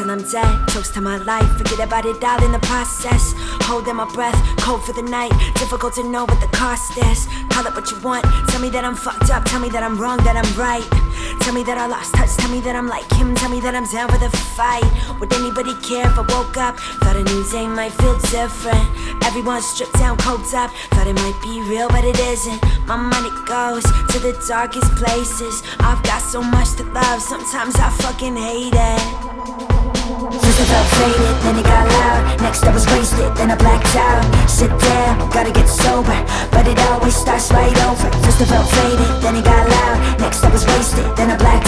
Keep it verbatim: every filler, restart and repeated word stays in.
till I'm dead. Toast to my life, forget about it all in the process. Holding my breath, cold for the night. Difficult to know what the cost is. Call it what you want, tell me that I'm fucked up. Tell me that I'm wrong, that I'm right. Tell me that I lost touch, tell me that I'm like him. Tell me that I'm down for the fight. Would anybody care if I woke up? Thought a new day might feel different. Everyone's stripped down, coked up. Thought it might be real, but it isn't. My money goes to the darkest places. I've got so much to love, sometimes I fucking hate it. First I felt faded, then it got loud. Next I was wasted, then I blacked out. Sit there, gotta get sober, but it always starts right over. First I felt faded, then it got loud. Next I was wasted, then I blacked